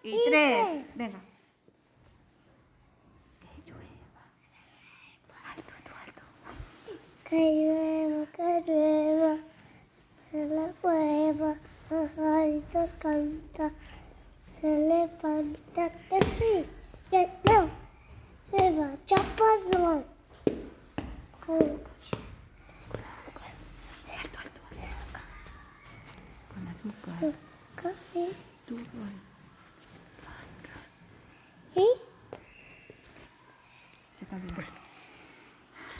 Y 3. Venga. Que llueva. Alto, alto. Que llueva, en la cueva, los pajaritos cantan, se levanta que sí, que no, se va chapazón. Con azúcar. Café Turrón. y Se está bien.